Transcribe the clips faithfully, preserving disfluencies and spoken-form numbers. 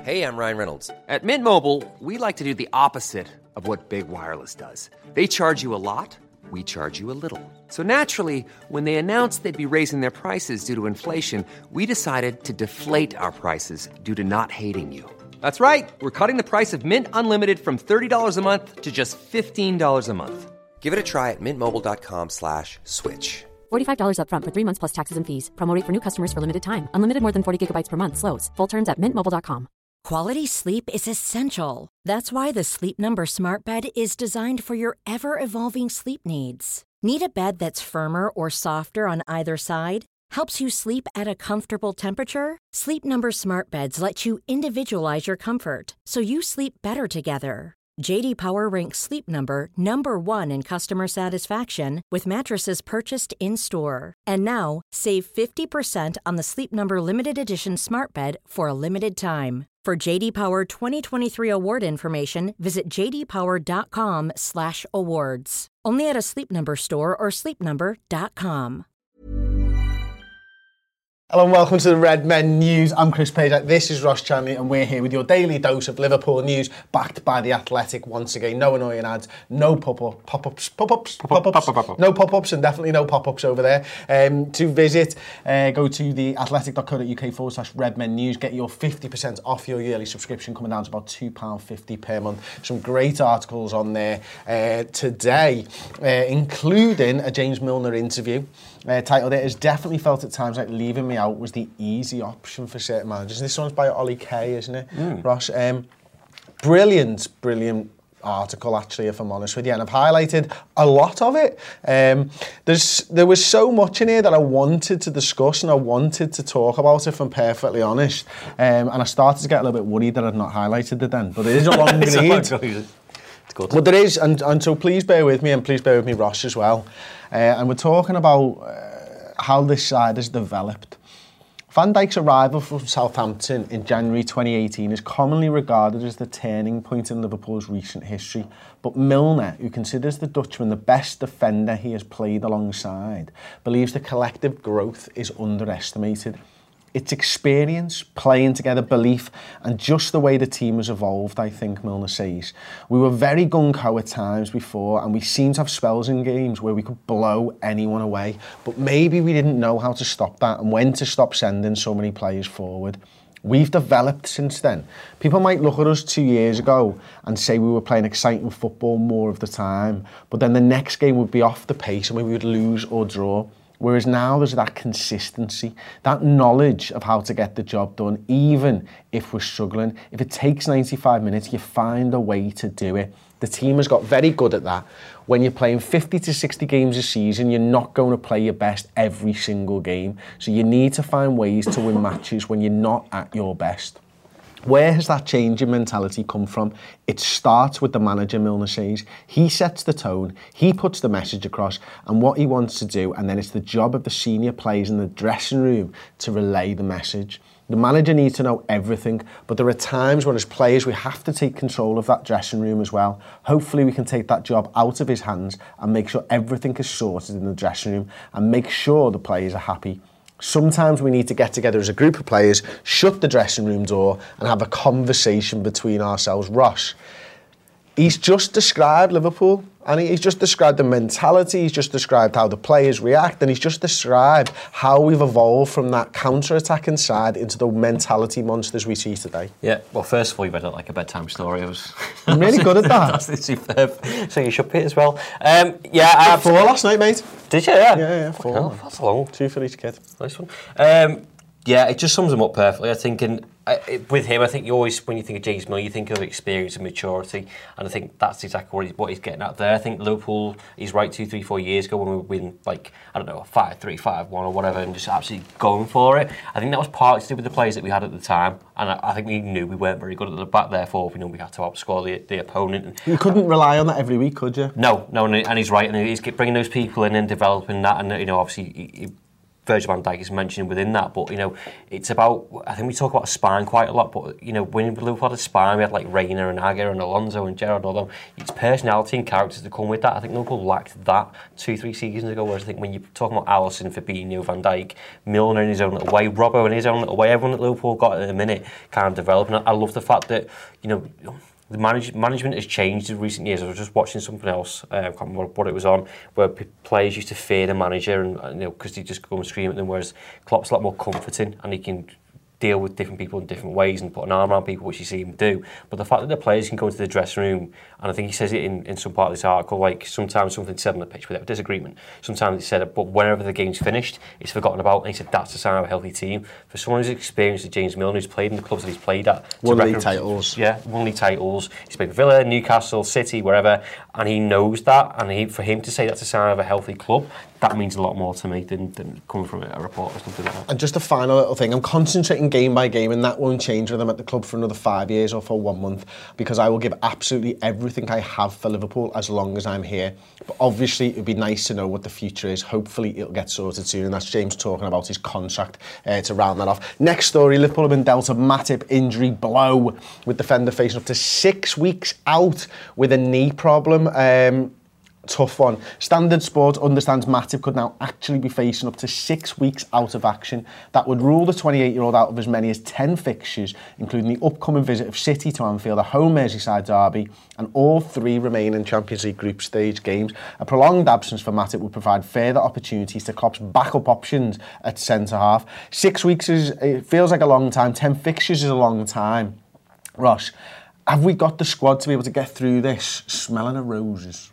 Hey, I'm Ryan Reynolds. At Mint Mobile, we like to do the opposite of what Big Wireless does. They charge you a lot, we charge you a little. So naturally, when they announced they'd be raising their prices due to inflation, we decided to deflate our prices due to not hating you. That's right. We're cutting the price of Mint Unlimited from thirty dollars a month to just fifteen dollars a month. Give it a try at mintmobile.com slash switch. forty-five dollars up front for three months plus taxes and fees. Promo rate for new customers for limited time. Unlimited more than forty gigabytes per month slows. Full terms at mint mobile dot com. Quality sleep is essential. That's why the Sleep Number Smart Bed is designed for your ever-evolving sleep needs. Need a bed that's firmer or softer on either side? Helps you sleep at a comfortable temperature? Sleep Number Smart Beds let you individualize your comfort, so you sleep better together. J D Power ranks Sleep Number number one in customer satisfaction with mattresses purchased in-store. And now, save fifty percent on the Sleep Number Limited Edition Smart Bed for a limited time. For J D Power twenty twenty-three award information, visit j d power dot com slash awards. Only at a Sleep Number store or sleep number dot com. Hello and welcome to the Red Men News. I'm Chris Page. This is Ross Chanley and we're here with your daily dose of Liverpool news, backed by The Athletic once again. No annoying ads, no pop-up, pop-ups, pop-ups, pop-ups, no pop-ups and definitely no pop-ups over there. Um, to visit, uh, go to theathletic.co.uk forward slash Red Men News. Get your fifty percent off your yearly subscription, coming down to about two pounds fifty per month. Some great articles on there uh, today, uh, including a James Milner interview. Uh, titled it, has definitely felt at times like leaving me out was the easy option for certain managers. And this one's by Ollie Kay, isn't it, mm. Ross? Um, brilliant, brilliant article, actually, if I'm honest with you. And I've highlighted a lot of it. Um, there's There was so much in here that I wanted to discuss and I wanted to talk about, if I'm perfectly honest. Um, and I started to get a little bit worried that I'd not highlighted it then. But it is a long read. It's good. But there is, and, and so please bear with me, and please bear with me, Ross, as well. Uh, and we're talking about uh, how this side has developed. Van Dijk's arrival from Southampton in January twenty eighteen is commonly regarded as the turning point in Liverpool's recent history. But Milner, who considers the Dutchman the best defender he has played alongside, believes the collective growth is underestimated. It's experience, playing together, belief, and just the way the team has evolved, I think Milner says. We were very gung-ho at times before, and we seemed to have spells in games where we could blow anyone away. But maybe we didn't know how to stop that and when to stop sending so many players forward. We've developed since then. People might look at us two years ago and say we were playing exciting football more of the time, but then the next game would be off the pace and we would lose or draw. Whereas now there's that consistency, that knowledge of how to get the job done, even if we're struggling. If it takes ninety-five minutes, you find a way to do it. The team has got very good at that. When you're playing fifty to sixty games a season, you're not going to play your best every single game. So you need to find ways to win matches when you're not at your best. Where has that change in mentality come from? It starts with the manager, Milner says. He sets the tone, he puts the message across and what he wants to do, and then it's the job of the senior players in the dressing room to relay the message. The manager needs to know everything, but there are times when as players we have to take control of that dressing room as well. Hopefully we can take that job out of his hands and make sure everything is sorted in the dressing room and make sure the players are happy. Sometimes we need to get together as a group of players, shut the dressing room door and have a conversation between ourselves. Ross, he's just described Liverpool and he's just described the mentality, he's just described how the players react and he's just described how we've evolved from that counter-attacking side into the mentality monsters we see today. Yeah, well, first of all, you read it like a bedtime story. I was I'm really good at that. That's superb. So you should be as well. Um, yeah, I Four last night, mate. Did you? Yeah, yeah, yeah four. Oh, that's long. Two for each kid. Nice one. Um, yeah, it just sums him up perfectly, I think. And uh, it, with him, I think you always, when you think of James Milner, you think of experience and maturity. And I think that's exactly what he's, what he's getting at there. I think Liverpool, he's right, two, three, four years ago when we were winning, like, I don't know, five three, five one or whatever, and just absolutely going for it. I think that was partly to do with the players that we had at the time. And I, I think we knew we weren't very good at the back, therefore we knew we had to outscore the, the opponent. And, you couldn't rely on that every week, could you? No, no, and he's right. And he's bringing those people in and developing that. And, you know, obviously, he, he, Virgil van Dijk is mentioned within that, but you know, it's about. I think we talk about spine quite a lot, but you know, when Liverpool had a spine, we had like Reina and Agger and Alonso and Gerrard. Although it's personality and characters that come with that. I think Liverpool lacked that two, three seasons ago. Whereas I think when you're talking about Alisson, Fabinho, Van Dijk, Milner in his own little way, Robbo in his own little way, everyone at Liverpool got at the minute kind of developing. I love the fact that you know. The manage, management has changed in recent years. I was just watching something else, uh, I can't remember what it was on, where p- players used to fear the manager, and you know, because they just go and scream at them. Whereas Klopp's a lot more comforting, and he can deal with different people in different ways and put an arm around people, which you see him do. But the fact that the players can go into the dressing room, and I think he says it in, in some part of this article, like sometimes something's said on the pitch without disagreement. Sometimes he said it, but whenever the game's finished, it's forgotten about. And he said that's the sign of a healthy team. For someone who's experienced as James Milner, who's played in the clubs that he's played at, won league titles, yeah, won league titles. He's played for Villa, Newcastle, City, wherever, and he knows that. And he, for him to say that's a sign of a healthy club, that means a lot more to me than, than coming from a report or something like that. And just a final little thing, I'm concentrating game by game, and that won't change whether I'm at the club for another five years or for one month, because I will give absolutely everything I have for Liverpool as long as I'm here. But obviously it would be nice to know what the future is. Hopefully it'll get sorted soon, and that's James talking about his contract uh, to round that off. Next story, Liverpool have been dealt a Matip injury blow, with defender facing up to six weeks out with a knee problem. Um, Tough one. Standard Sports understands Matip could now actually be facing up to six weeks out of action. That would rule the twenty-eight-year-old out of as many as ten fixtures, including the upcoming visit of City to Anfield, a home Merseyside derby, and all three remaining Champions League group stage games. A prolonged absence for Matip would provide further opportunities to Klopp's backup options at centre-half. Six weeks is, it feels like a long time. Ten fixtures is a long time. Ross, have we got the squad to be able to get through this smelling of roses?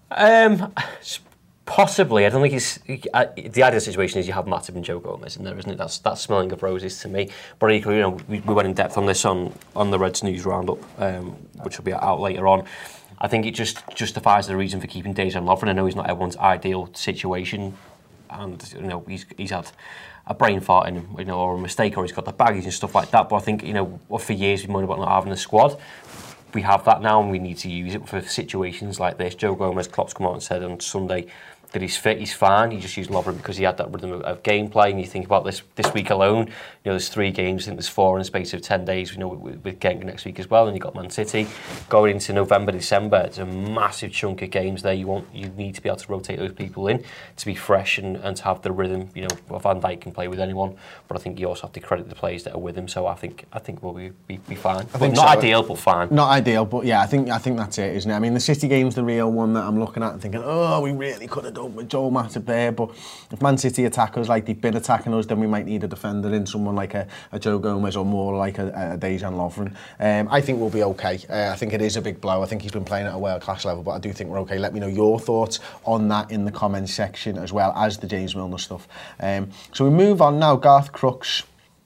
Um, possibly. I don't think it's uh, the ideal situation is you have Matip and Joe Gomez in there, isn't it? That's that's smelling of roses to me. But equally, you know, we, we went in depth on this on on the Reds News Roundup, um, which will be out later on. I think it just justifies the reason for keeping Dejan Lovren. I know he's not everyone's ideal situation, and you know he's he's had a brain fart in, you know, or a mistake, or he's got the baggage and stuff like that. But I think, you know, for years we've moaned about not having a squad. We have that now, and we need to use it for situations like this. Joe Gomez, Klopp's come out and said on Sunday that he's fit, he's fine. He just used Lovren because he had that rhythm of, of gameplay. And you think about this this week alone, you know, there's three games. I think there's four in the space of ten days. You know, with, with Genk next week as well, and you got Man City going into November, December. It's a massive chunk of games there. You want, you need to be able to rotate those people in to be fresh and, and to have the rhythm. You know, Van Dijk can play with anyone, but I think you also have to credit the players that are with him. So I think I think we'll be be, be fine. I think not so. Ideal, but fine. Not ideal, but yeah, I think I think that's it, isn't it? I mean, the City game's the real one that I'm looking at and thinking, oh, we really could have done with Joel Matip there. But if Man City attack us like they've been attacking us, then we might need a defender in, someone like a, a Joe Gomez or more like a, a Dejan Lovren. Um, I think we'll be okay. Uh, I think it is a big blow. I think he's been playing at a world-class level, but I do think we're okay. Let me know your thoughts on that in the comments section, as well as the James Milner stuff. Um, so we move on now. Garth Crooks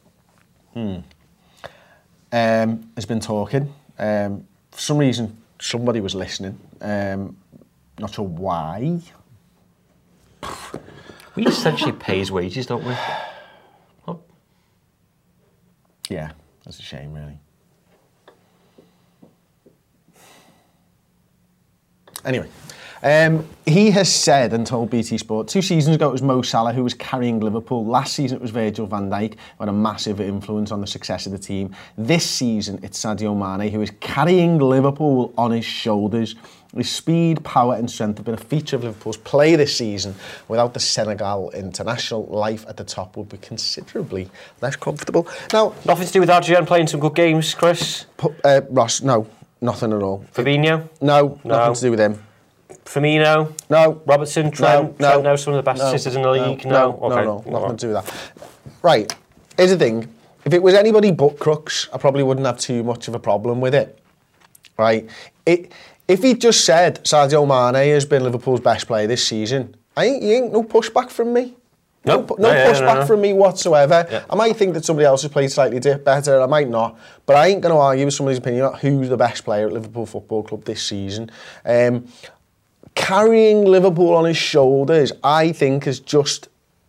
hmm, um, has been talking. Um, for some reason, somebody was listening. Um, not sure why. We essentially pay his wages, don't we? Oh. Yeah, that's a shame, really. Anyway, um, he has said and told B T Sport, two seasons ago it was Mo Salah who was carrying Liverpool. Last season it was Virgil van Dijk, who had a massive influence on the success of the team. This season it's Sadio Mane who is carrying Liverpool on his shoulders. His speed, power and strength have been a feature of Liverpool's play this season. Without the Senegal international, life at the top would be considerably less comfortable. Now, nothing to do with Adrian playing some good games, Chris? Uh, Ross, no, nothing at all. Fabinho? No, no, nothing to do with him. Firmino? No. Robertson? Trent? No, no. Trent now some of the best no, sisters in the league? No, No, no, okay. no, no, nothing to do with that. Right, here's the thing. If it was anybody but Crooks, I probably wouldn't have too much of a problem with it. Right? It... If he just said Sadio Mane has been Liverpool's best player this season, I ain't, you ain't no pushback from me. Nope. No, no yeah, pushback no, no. from me whatsoever. Yeah. I might think that somebody else has played slightly better, I might not, but I ain't going to argue with somebody's opinion about who's the best player at Liverpool Football Club this season. Um, carrying Liverpool on his shoulders, I think, is just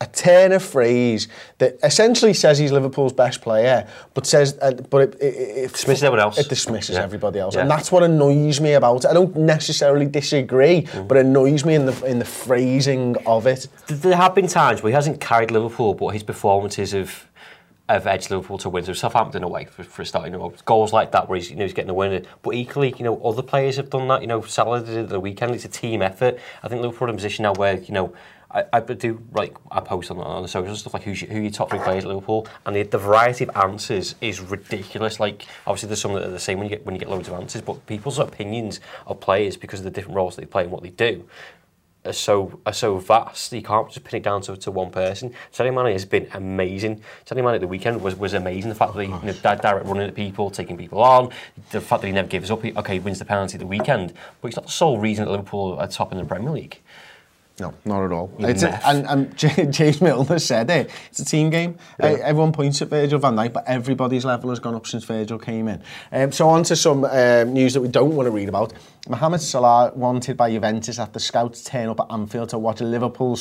a turn of phrase that essentially says he's Liverpool's best player, but says, uh, but it, it, it dismisses everyone else. It dismisses yeah. everybody else, yeah. and that's what annoys me about it. I don't necessarily disagree, mm. but it annoys me in the in the phrasing of it. There have been times where he hasn't carried Liverpool, but his performances have have edged Liverpool to wins. So Southampton away for, for a start, you know, goals like that where he's, you know, he's getting a winner. But equally, you know, other players have done that. You know, Salah did it at the weekend. It's a team effort. I think Liverpool are in a position now where, you know, I, I do like I post on, on the social stuff like who's your, who are your top three players at Liverpool, and the, the variety of answers is ridiculous. Like obviously there's some that are the same when you get when you get loads of answers, but people's opinions of players because of the different roles they play and what they do are so are so vast. You can't just pin it down to, to one person. Sadio Mane has been amazing. Sadio Mane at the weekend was, was amazing. The fact that he you know, direct running at people, taking people on, the fact that he never gives up. He, okay, he wins the penalty at the weekend, but he's not the sole reason that Liverpool are top in the Premier League. No, not at all. It's a, and, and James Milner said it. It's a team game. Yeah. Uh, everyone points at Virgil van Dijk, but everybody's level has gone up since Virgil came in. Um, so on to some um, news that we don't want to read about. Mohamed Salah wanted by Juventus after scouts turn up at Anfield to watch a Liverpool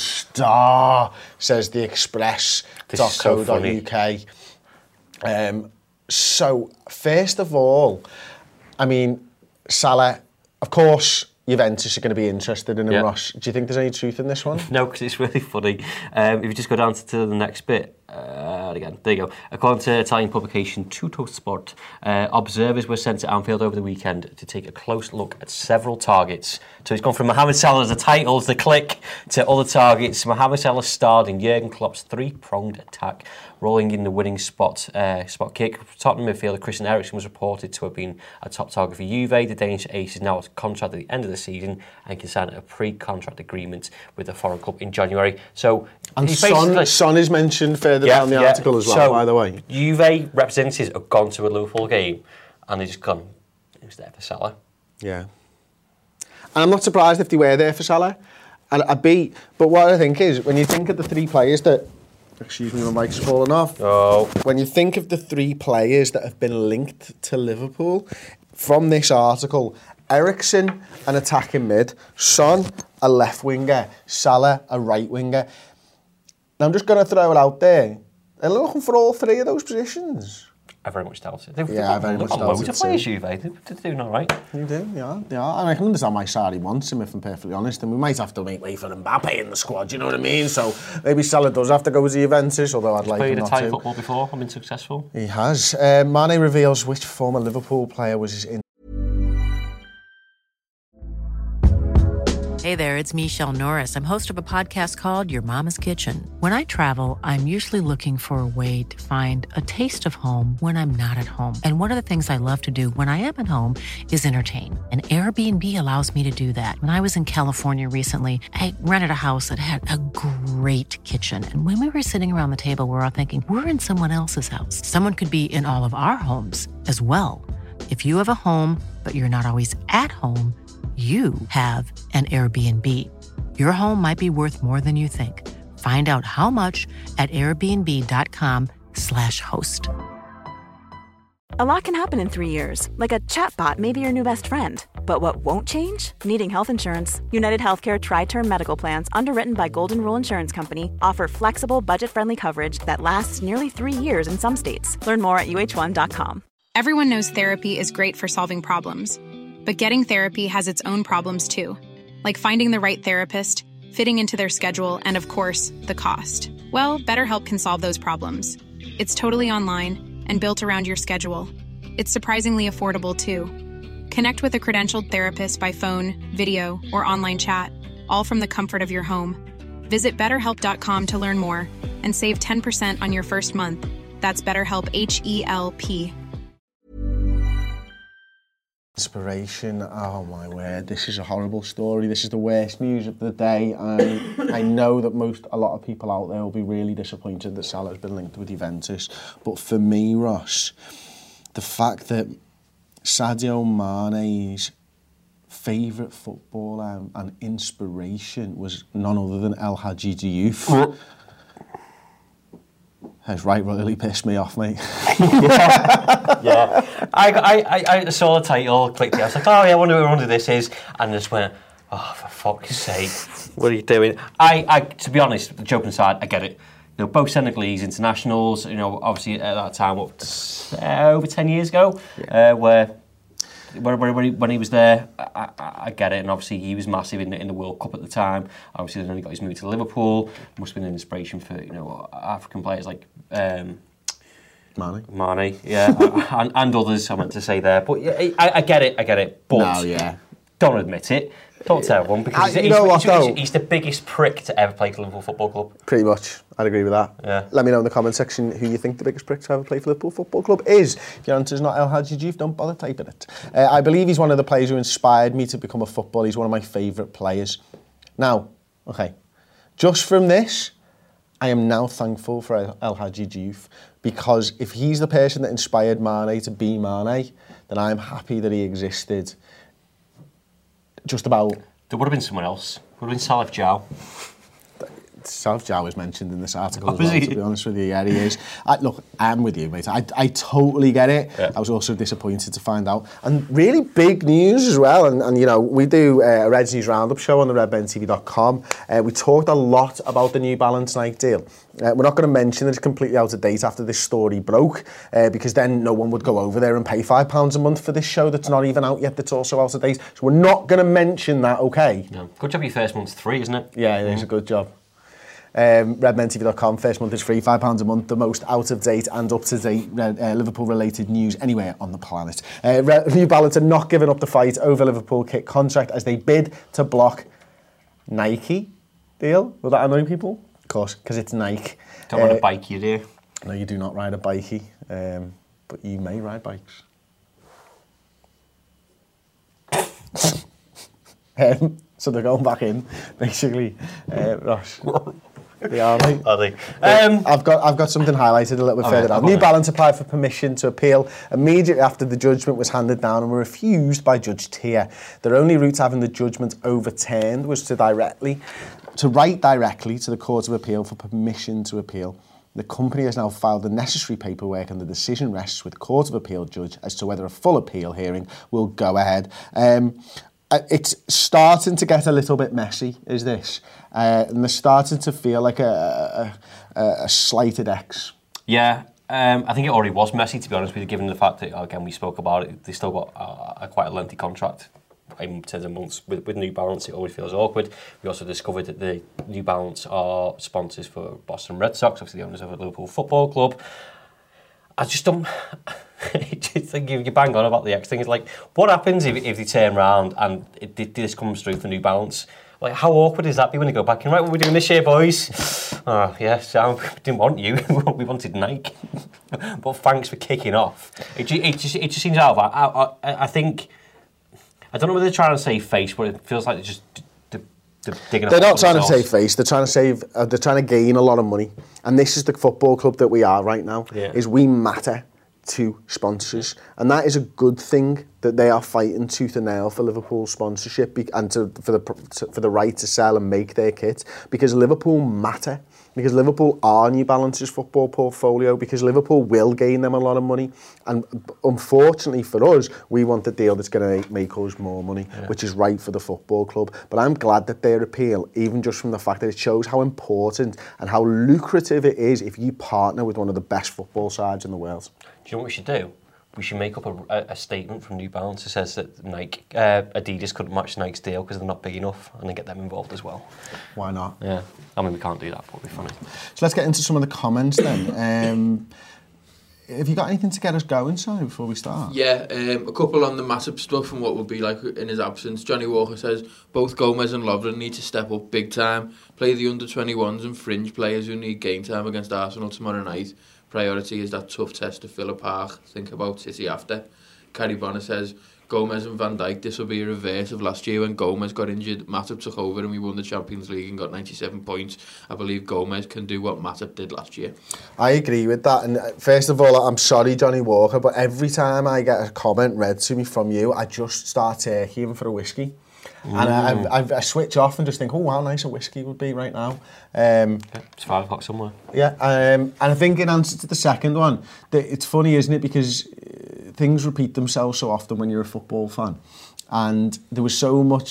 star, says the Express dot co dot U K. So, um, so first of all, I mean, Salah, of course, Juventus are going to be interested in him, yeah. Ross. Do you think there's any truth in this one? No, because it's really funny. Um, if you just go down to, to the next bit, uh, again, there you go. According to Italian publication Tuttosport, uh, observers were sent to Anfield over the weekend to take a close look at several targets. So he's gone from Mohamed Salah as the titles, the click, to other targets. Mohamed Salah starred in Jurgen Klopp's three-pronged attack, rolling in the winning spot uh, spot kick. Tottenham midfielder Christian Eriksen was reported to have been a top target for Juve. The Danish ace is now a contract at the end of the season and can sign a pre-contract agreement with the foreign club in January. So, and Son, Son is mentioned further yeah, down the yeah. article as well, so, by the way. Juve representatives have gone to a Liverpool game and they've just gone, who's there for Salah? Yeah. And I'm not surprised if they were there for Salah. And I'd be, but what I think is, when you think of the three players that, excuse me, my mic's falling off. Oh. When you think of the three players that have been linked to Liverpool, from this article, Eriksen, an attacking mid, Son, a left winger, Salah, a right winger. Now I'm just going to throw it out there. They're looking for all three of those positions. I very much doubt it. They've, yeah, I very much doubt it. Loads of players, Juve. They're, they're doing all right. You do, yeah, yeah. And I can understand why Sarri wants him, if I'm perfectly honest. And we might have to make way for Mbappe in the squad, you know what I mean? So maybe Salah does have to go to Juventus, although I'd He's like him not to. played Italian football before and been successful. He has. Uh, Mane reveals which former Liverpool player was his in. Hey there, it's Michelle Norris. I'm host of a podcast called Your Mama's Kitchen. When I travel, I'm usually looking for a way to find a taste of home when I'm not at home. And one of the things I love to do when I am at home is entertain. And Airbnb allows me to do that. When I was in California recently, I rented a house that had a great kitchen. And when we were sitting around the table, we were all thinking, we're in someone else's house. Someone could be in all of our homes as well. If you have a home, but you're not always at home, you have an Airbnb. Your home might be worth more than you think. Find out how much at airbnb.com slash host. A lot can happen in three years, like a chatbot may be your new best friend. But what won't change? Needing health insurance. United Healthcare Tri-Term Medical Plans, underwritten by Golden Rule Insurance Company, offer flexible, budget-friendly coverage that lasts nearly three years in some states. Learn more at U H one dot com. Everyone knows therapy is great for solving problems. But getting therapy has its own problems too, like finding the right therapist, fitting into their schedule, and of course, the cost. Well, BetterHelp can solve those problems. It's totally online and built around your schedule. It's surprisingly affordable too. Connect with a credentialed therapist by phone, video, or online chat, all from the comfort of your home. Visit better help dot com to learn more and save ten percent on your first month. That's BetterHelp, H E L P. Inspiration, oh my word, this is a horrible story. This is the worst news of the day. I, I know that most, a lot of people out there will be really disappointed that Salah's been linked with Juventus. But for me, Ross, the fact that Sadio Mane's favourite footballer and inspiration was none other than El Hadji Diouf. Has right really pissed me off, mate. yeah, yeah. I, I, I saw the title, clicked it. I was like, oh yeah, I wonder, I wonder who this is, and just went, Oh, for fuck's sake. What are you doing? I, I, to be honest, the joking aside, I get it. You know, both Senegalese internationals, you know, obviously at that time, what, uh, over ten years ago, yeah. uh, where, where, where, when, he, when he was there, I, I, I get it, and obviously he was massive in the, in the World Cup at the time. Obviously then he got his move to Liverpool, must have been an inspiration for, you know, African players like... Um, Mane. Mane, yeah, and, and others, I meant to say there. But yeah, I, I get it, I get it, but no, yeah. don't admit it. Don't tell everyone, because I, he's, you he's, know what, he's, though? he's, he's the biggest prick to ever play for Liverpool Football Club. Pretty much, I'd agree with that. Yeah. Let me know in the comment section who you think the biggest prick to ever play for Liverpool Football Club is. If your answer is not El Hadji Diouf, don't bother typing it. Uh, I believe he's one of the players who inspired me to become a footballer. He's one of my favourite players. Now, okay, just from this, I am now thankful for El Hadji Diouf, because if he's the person that inspired Mane to be Mane, then I'm happy that he existed. Just about... There would have been someone else. Would have been Salif Diao. Salif Diao was mentioned in this article Oh, as well, was he? to be honest with you. Yeah, he is. I, look, I'm with you, mate. I, I totally get it. Yeah. I was also disappointed to find out. And really big news as well. And, and you know, we do uh, a Reds News Roundup show on the red ben t v dot com. Uh, we talked a lot about the New Balance Nike deal. Uh, we're not going to mention that it's completely out of date after this story broke, uh, because then no one would go over there and pay five pounds a month for this show that's not even out yet, that's also out of date. So we're not going to mention that, okay? No. Good job your first month's free, isn't it? Yeah, it's mm. a good job. Um, red ben t v dot com, first month is free, five pounds a month, the most out-of-date and up-to-date uh, Liverpool-related news anywhere on the planet. Uh, New Balance are not giving up the fight over Liverpool kit contract as they bid to block Nike deal. Will that annoy people? Of course, because it's Nike. Don't uh, ride a bike, you do. No, you do not ride a bikey, um, but you may ride bikes. um, so they're going back in, basically. Uh, Ross. They are, mate. Are they? Um, I've got I've got something highlighted a little bit further down. New Balance applied for permission to appeal immediately after the judgment was handed down and were refused by Judge Tier. Their only route to having the judgment overturned was to directly to write directly to the Court of Appeal for permission to appeal. The company has now filed the necessary paperwork and the decision rests with the Court of Appeal judge as to whether a full appeal hearing will go ahead. Um, It's starting to get a little bit messy, is this? Uh, and they're starting to feel like a, a, a slighted ex. Yeah, um, I think it already was messy, to be honest with you, given the fact that, again, we spoke about it, they still got a, a quite a lengthy contract in terms of months. With, with New Balance, it always feels awkward. We also discovered that the New Balance are sponsors for Boston Red Sox, obviously the owners of the Liverpool Football Club. I just don't... just think you bang on about the X thing. It's like, what happens if, if they turn around and it, this comes through for New Balance? Like, how awkward is that be when they go back and, right, what are we doing this year, boys? Oh, yeah, Sam, we didn't want you. We wanted Nike. But thanks for kicking off. It, it, just, it just seems out of that. I, I, I think... I don't know whether they're trying to save face, but it feels like they're just... They're, they're not trying to save face. They're trying to save. Uh, they're trying to gain a lot of money, and this is the football club that we are right now. Yeah. Is we matter to sponsors, and that is a good thing that they are fighting tooth and nail for Liverpool sponsorship and to, for the to, for the right to sell and make their kit, because Liverpool matter. Because Liverpool are New Balance's football portfolio, because Liverpool will gain them a lot of money. And unfortunately for us, we want the deal that's going to make us more money, yeah. which is right for the football club. But I'm glad that their appeal, even just from the fact that it shows how important and how lucrative it is if you partner with one of the best football sides in the world. Do you know what we should do? We should make up a, a statement from New Balance that says that Nike, uh, Adidas couldn't match Nike's deal because they're not big enough, and then get them involved as well. Why not? Yeah, I mean we can't do that, but it'd be funny. So let's get into some of the comments then. Um, have you got anything to get us going, Sonny, before we start? Yeah, um, a couple on the Matip stuff and what would be like in his absence. Johnny Walker says both Gomez and Lovren need to step up big time, play the under twenty-ones and fringe players who need game time against Arsenal tomorrow night. Priority is that tough test of Villa Park. Think about City after. Kerry Bonner says Gomez and Van Dijk, this will be a reverse of last year when Gomez got injured. Matip took over and we won the Champions League and got ninety-seven points. I believe Gomez can do what Matip did last year. I agree with that. And first of all, I'm sorry, Johnny Walker, but every time I get a comment read to me from you, I just start turkeying for a whiskey. Mm. And I, I, I switch off and just think, oh, how nice a whiskey would be right now. Um, yeah, it's five o'clock somewhere. Yeah, um, and I think in answer to the second one, that it's funny, isn't it? Because things repeat themselves so often when you're a football fan. And there was so much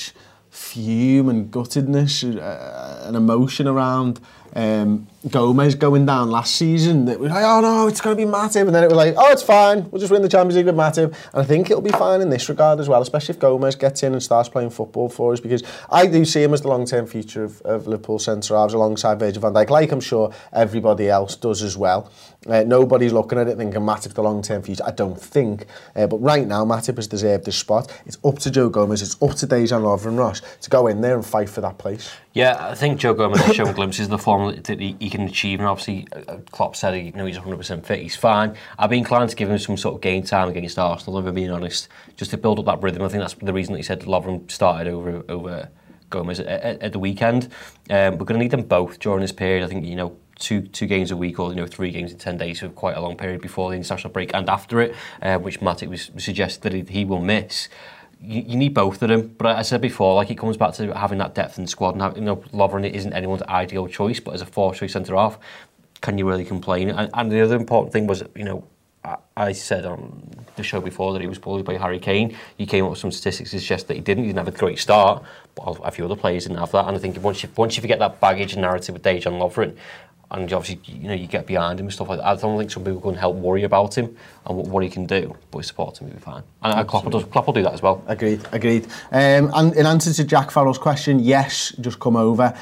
fume and guttedness uh, and emotion around um, Gomez going down last season. It was like, oh no, it's going to be Matip. And then it was like, oh, it's fine. We'll just win the Champions League with Matip. And I think it'll be fine in this regard as well, especially if Gomez gets in and starts playing football for us, because I do see him as the long-term future of, of Liverpool centre-halves alongside Virgil van Dijk, like I'm sure everybody else does as well. Uh, nobody's looking at it thinking Matip the long-term future. I don't think. Uh, but right now, Matip has deserved this spot. It's up to Joe Gomez, it's up to Dejan Lovren-Ross to go in there and fight for that place. Yeah, I think Joe Gomez has shown glimpses of the form that he, he can achieve, and obviously uh, Klopp said he, you know, he's one hundred percent fit, he's fine. I've been inclined to give him some sort of game time against Arsenal, if I'm being honest, just to build up that rhythm. I think that's the reason that he said Lovren started over over Gomez at, at, at the weekend. Um, we're going to need them both during this period. I think, you know, two two games a week, or you know three games in ten days, for quite a long period before the international break and after it, uh, which Matip was suggested that he, he will miss. You, you need both of them, but I said before, like, it comes back to having that depth in the squad. And have, you know, Lovren isn't anyone's ideal choice, but as a fourth-choice centre half, can you really complain? And, and the other important thing was, you know, I, I said on the show before that he was bullied by Harry Kane. He came up with some statistics to suggest that he didn't. He didn't have a great start, but a few other players didn't have that. And I think once you once you forget that baggage and narrative with Dejan Lovren, and obviously, you know, you get behind him and stuff like that, I don't think some people can help worry about him and what, what he can do, but his support him will be fine. And uh, Klopp, does, Klopp will do that as well. Agreed, agreed. Um, and in answer to Jack Farrell's question, yes, just come over.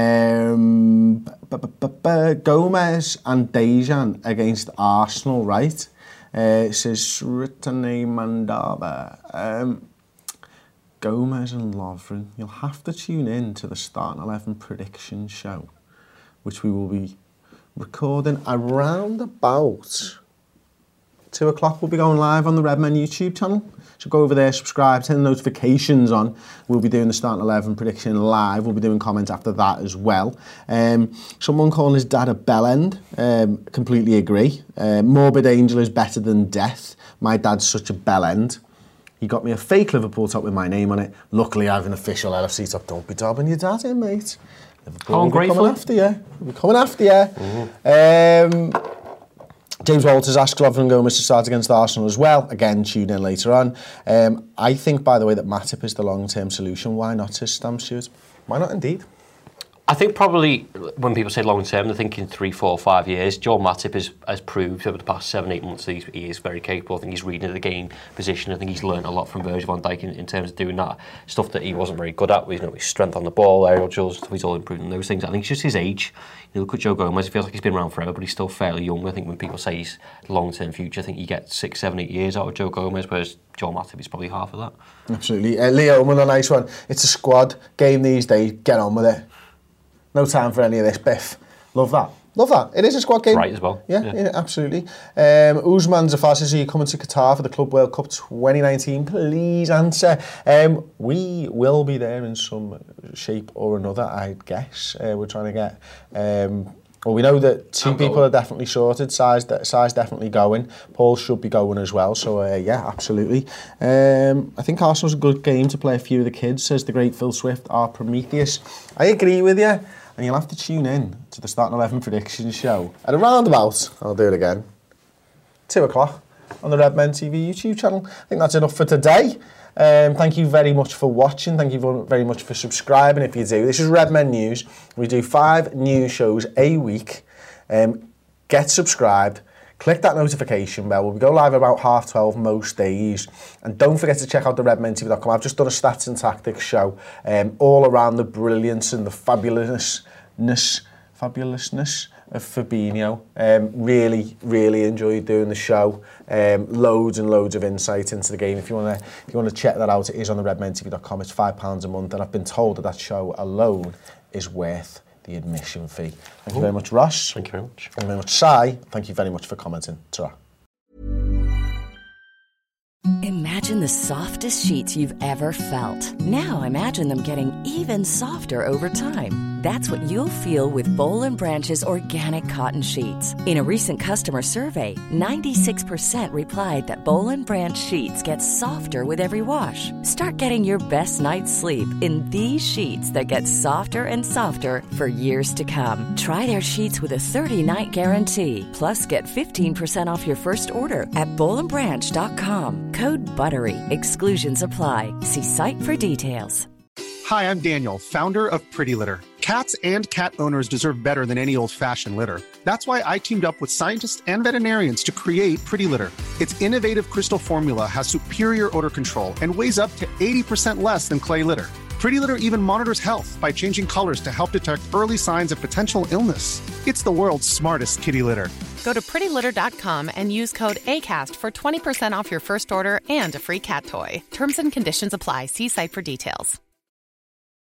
Um, b- b- b- b- Gomez and Dejan against Arsenal, right? Uh, it says Sritane Mandava. Um, Gomez and Lovren, you'll have to tune in to the Starting eleven prediction show, which we will be recording around about two o'clock. We'll be going live on the Redmen YouTube channel. So go over there, subscribe, turn the notifications on. We'll be doing the Starting eleven prediction live. We'll be doing comments after that as well. Um, someone calling his dad a bellend. Um, completely agree. Uh, Morbid Angel is better than death. My dad's such a bellend. He got me a fake Liverpool top with my name on it. Luckily, I have an official L F C top. Don't be dobbing your dad in, mate. Liverpool oh, will be coming after you. We'll be coming after you. Mm-hmm. Um, James Walters asked Lovren and Gomez to start against Arsenal as well. Again, tune in later on. Um, I think, by the way, that Matip is the long-term solution. Why not his stamp shoot? Why not indeed? I think probably when people say long-term, they're thinking three, four, five years. Joel Matip has, has proved over the past seven, eight months that he's, he is very capable. I think he's reading the game position. I think he's learned a lot from Virgil van Dijk in, in terms of doing that stuff that he wasn't very good at. With, you know, his strength on the ball, aerial duels, he's all improving those things. I think it's just his age. You know, look at Joe Gomez. It feels like he's been around forever, but he's still fairly young. I think when people say he's long-term future, I think you get six, seven, eight years out of Joe Gomez, whereas Joel Matip is probably half of that. Absolutely. Uh, Leo, a nice one. It's a squad game these days. Get on with it. No time for any of this biff. Love that. Love that. It is a squad game. Right as well. Yeah, yeah. yeah absolutely. Um, Usman Zafar says, are you coming to Qatar for the Club World Cup twenty nineteen? Please answer. Um, we will be there in some shape or another, I'd guess. Uh, we're trying to get... Um, well, we know that two I'm people going. are definitely sorted. Size, size definitely going. Paul should be going as well. So, uh, yeah, absolutely. Um, I think Arsenal's a good game to play a few of the kids, says the great Phil Swift, our Prometheus. I agree with you. And you'll have to tune in to the Starting eleven prediction show at around about, I'll do it again, two o'clock on the Redmen T V YouTube channel. I think that's enough for today. Um, thank you very much for watching. Thank you very much for subscribing if you do. This is Redmen News. We do five news shows a week. Um, get subscribed. Click that notification bell. We'll go live about half twelve most days. And don't forget to check out the redmen t v dot com. I've just done a stats and tactics show um, all around the brilliance and the fabulousness, fabulousness of Fabinho. Um, really, really enjoyed doing the show. Um, loads and loads of insight into the game. If you want to, if you want to check that out, it is on the redmen t v dot com. It's five pounds a month, and I've been told that that show alone is worth the admission fee. Thank Ooh. you very much, Ross. Thank you very much. Thank you very much, Sai. Thank you very much for commenting. Ta-ra. Imagine the softest sheets you've ever felt. Now imagine them getting even softer over time. That's what you'll feel with Boll and Branch's organic cotton sheets. In a recent customer survey, ninety-six percent replied that Boll and Branch sheets get softer with every wash. Start getting your best night's sleep in these sheets that get softer and softer for years to come. Try their sheets with a thirty-night guarantee. Plus, get fifteen percent off your first order at boll and branch dot com. Code BUTTERY. Exclusions apply. See site for details. Hi, I'm Daniel, founder of Pretty Litter. Cats and cat owners deserve better than any old-fashioned litter. That's why I teamed up with scientists and veterinarians to create Pretty Litter. Its innovative crystal formula has superior odor control and weighs up to eighty percent less than clay litter. Pretty Litter even monitors health by changing colors to help detect early signs of potential illness. It's the world's smartest kitty litter. Go to pretty litter dot com and use code ACAST for twenty percent off your first order and a free cat toy. Terms and conditions apply. See site for details.